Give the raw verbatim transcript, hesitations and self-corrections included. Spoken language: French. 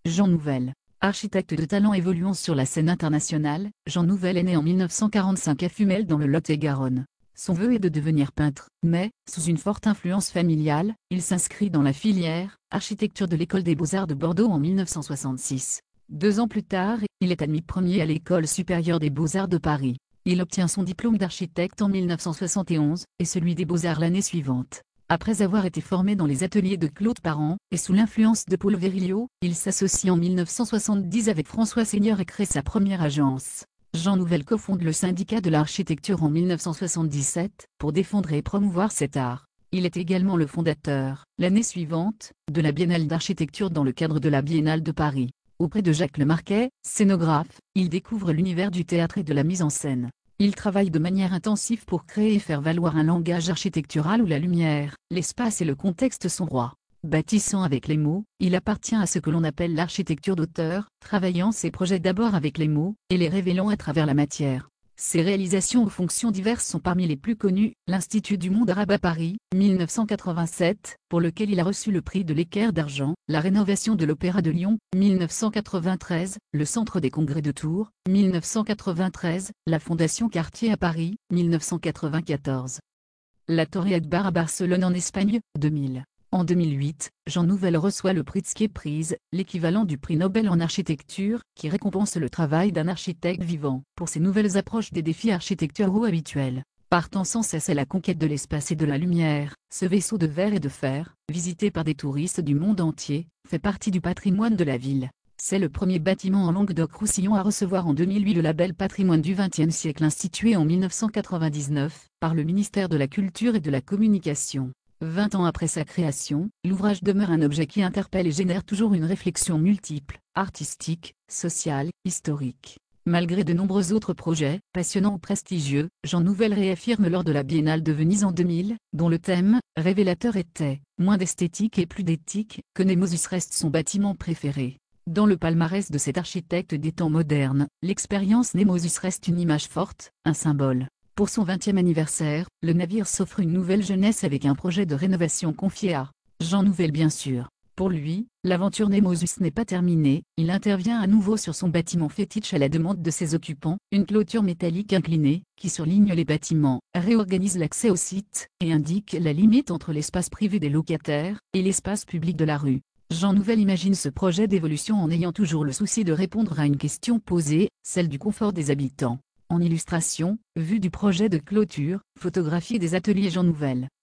Jean Nouvel. Architecte de talent évoluant sur la scène internationale, Jean Nouvel est né en mille neuf cent quarante-cinq à Fumel dans le Lot-et-Garonne. Son vœu est de devenir peintre, mais, sous une forte influence familiale, il s'inscrit dans la filière architecture de l'École des Beaux-Arts de Bordeaux en mille neuf cent soixante-six. Deux ans plus tard, il est admis premier à l'École supérieure des Beaux-Arts de Paris. Il obtient son diplôme d'architecte en mille neuf cent soixante et onze, et celui des Beaux-Arts l'année suivante. Après avoir été formé dans les ateliers de Claude Parent, et sous l'influence de Paul Virilio, il s'associe en mille neuf cent soixante-dix avec François Seigneur et crée sa première agence. Jean Nouvel cofonde le syndicat de l'architecture en mille neuf cent soixante-dix-sept, pour défendre et promouvoir cet art. Il est également le fondateur, l'année suivante, de la Biennale d'architecture dans le cadre de la Biennale de Paris. Auprès de Jacques Lemarquet, scénographe, il découvre l'univers du théâtre et de la mise en scène. Il travaille de manière intensive pour créer et faire valoir un langage architectural où la lumière, l'espace et le contexte sont rois. Bâtissant avec les mots, il appartient à ce que l'on appelle l'architecture d'auteur, travaillant ses projets d'abord avec les mots, et les révélant à travers la matière. Ses réalisations aux fonctions diverses sont parmi les plus connues, l'Institut du Monde Arabe à Paris, mille neuf cent quatre-vingt-sept, pour lequel il a reçu le prix de l'Équerre d'Argent, la rénovation de l'Opéra de Lyon, mille neuf cent quatre-vingt-treize, le Centre des Congrès de Tours, mille neuf cent quatre-vingt-treize, la Fondation Cartier à Paris, mille neuf cent quatre-vingt-quatorze. La Torre Akbar à Barcelone en Espagne, deux mille. En deux mille huit, Jean Nouvel reçoit le Pritzker Prize, l'équivalent du prix Nobel en architecture, qui récompense le travail d'un architecte vivant, pour ses nouvelles approches des défis architecturaux habituels. Partant sans cesse à la conquête de l'espace et de la lumière, ce vaisseau de verre et de fer, visité par des touristes du monde entier, fait partie du patrimoine de la ville. C'est le premier bâtiment en Languedoc-Roussillon à recevoir en deux mille huit le label Patrimoine du vingtième siècle institué en mille neuf cent quatre-vingt-dix-neuf, par le ministère de la Culture et de la Communication. Vingt ans après sa création, l'ouvrage demeure un objet qui interpelle et génère toujours une réflexion multiple, artistique, sociale, historique. Malgré de nombreux autres projets, passionnants ou prestigieux, Jean Nouvel réaffirme lors de la Biennale de Venise en deux mille, dont le thème, révélateur était « Moins d'esthétique et plus d'éthique », que Nemosus reste son bâtiment préféré. Dans le palmarès de cet architecte des temps modernes, l'expérience Nemosus reste une image forte, un symbole. Pour son vingtième anniversaire, le navire s'offre une nouvelle jeunesse avec un projet de rénovation confié à Jean Nouvel bien sûr. Pour lui, l'aventure Nemosus n'est pas terminée, il intervient à nouveau sur son bâtiment fétiche à la demande de ses occupants, une clôture métallique inclinée, qui surligne les bâtiments, réorganise l'accès au site, et indique la limite entre l'espace privé des locataires, et l'espace public de la rue. Jean Nouvel imagine ce projet d'évolution en ayant toujours le souci de répondre à une question posée, celle du confort des habitants. En illustration, vue du projet de clôture, photographie des ateliers Jean Nouvel.